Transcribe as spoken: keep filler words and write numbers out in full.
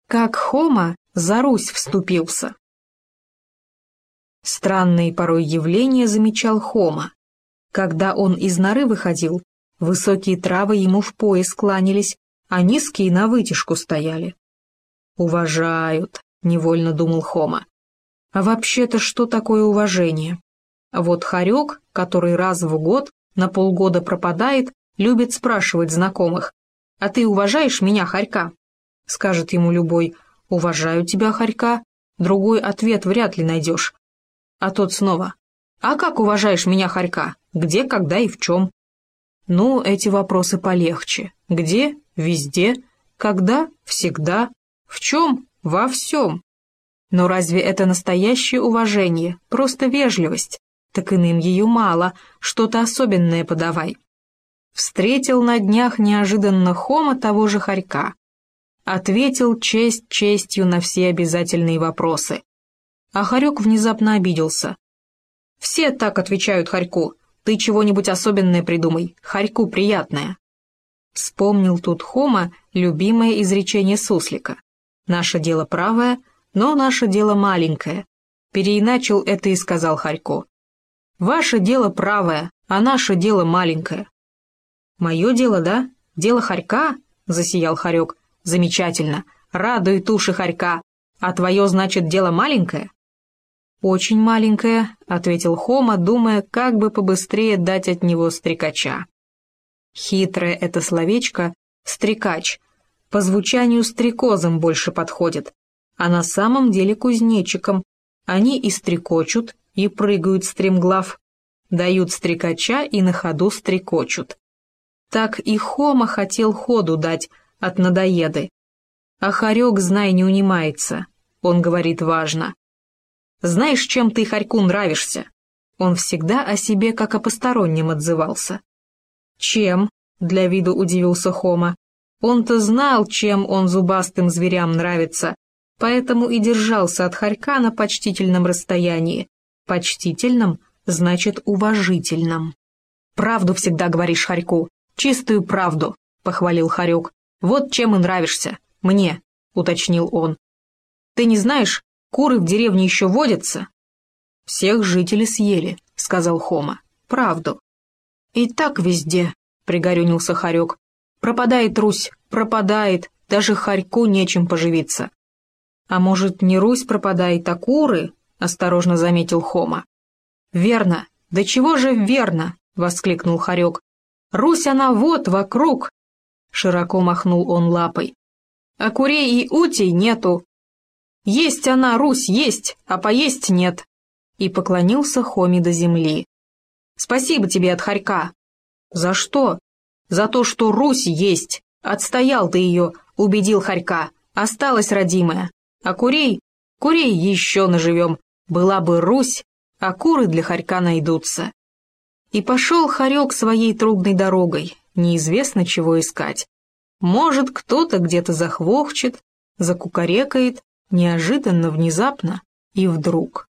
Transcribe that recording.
Как Хома за Русь вступился. Странные порой явления замечал Хома. Когда он из норы выходил, высокие травы ему в пояс кланялись, а низкие на вытяжку стояли. «Уважают», — невольно думал Хома. А вообще-то что такое уважение? Вот хорек, который раз в год на полгода пропадает, любит спрашивать знакомых: «А ты уважаешь меня, хорька?» Скажет ему любой: «Уважаю тебя, хорька». Другой ответ вряд ли найдешь. А тот снова: «А как уважаешь меня, хорька? Где, когда и в чем?» Ну, эти вопросы полегче. Где? Везде. Когда? Всегда. В чем? Во всем. Но разве это настоящее уважение? Просто вежливость. Так иным ее мало, что-то особенное подавай. Встретил на днях неожиданно Хома того же хорька. Ответил честь честью на все обязательные вопросы. А хорек внезапно обиделся. «Все так отвечают хорьку. Ты чего-нибудь особенное придумай, хорьку приятное». Вспомнил тут Хома любимое изречение суслика: «Наше дело правое, но наше дело маленькое». Переиначил это и сказал хорьку: «Ваше дело правое, а наше дело маленькое». «Мое дело, да? Дело хорька?» — засиял хорек. «Замечательно, радует уши хорька. А твое, значит, дело маленькое?» «Очень маленькое», — ответил Хома, думая, как бы побыстрее дать от него стрекача. Хитрое это словечко «стрекач» по звучанию стрекозам больше подходит, а на самом деле кузнечикам. Они и стрекочут, и прыгают стремглав, дают стрекача и на ходу стрекочут. Так и Хома хотел ходу дать от надоеды. А хорек, знай, не унимается. Он говорит важно: «Знаешь, чем ты хорьку нравишься?» Он всегда о себе как о постороннем отзывался. «Чем?» — для виду удивился Хома. Он-то знал, чем он зубастым зверям нравится, поэтому и держался от хорька на почтительном расстоянии. Почтительном значит уважительном. «Правду всегда говоришь хорьку, чистую правду», — похвалил хорек. «Вот чем и нравишься. Мне», — уточнил он. «Ты не знаешь, куры в деревне еще водятся?» «Всех жителей съели», — сказал Хома. «Правду». «И так везде», — пригорюнился хорек. «Пропадает Русь, пропадает, даже хорьку нечем поживиться». «А может, не Русь пропадает, а куры?» — осторожно заметил Хома. «Верно. Да чего же верно?» — воскликнул хорек. «Русь она вот, вокруг!» Широко махнул он лапой. «А курей и утей нету. Есть она, Русь, есть, а поесть нет». И поклонился Хоме до земли. «Спасибо тебе от хорька». «За что?» «За то, что Русь есть. Отстоял ты ее, убедил хорька. Осталась родимая. А курей? Курей еще наживем. Была бы Русь, а куры для хорька найдутся». И пошел хорек своей трудной дорогой, неизвестно чего искать. Может, кто-то где-то захвохчет, закукарекает, неожиданно, внезапно и вдруг.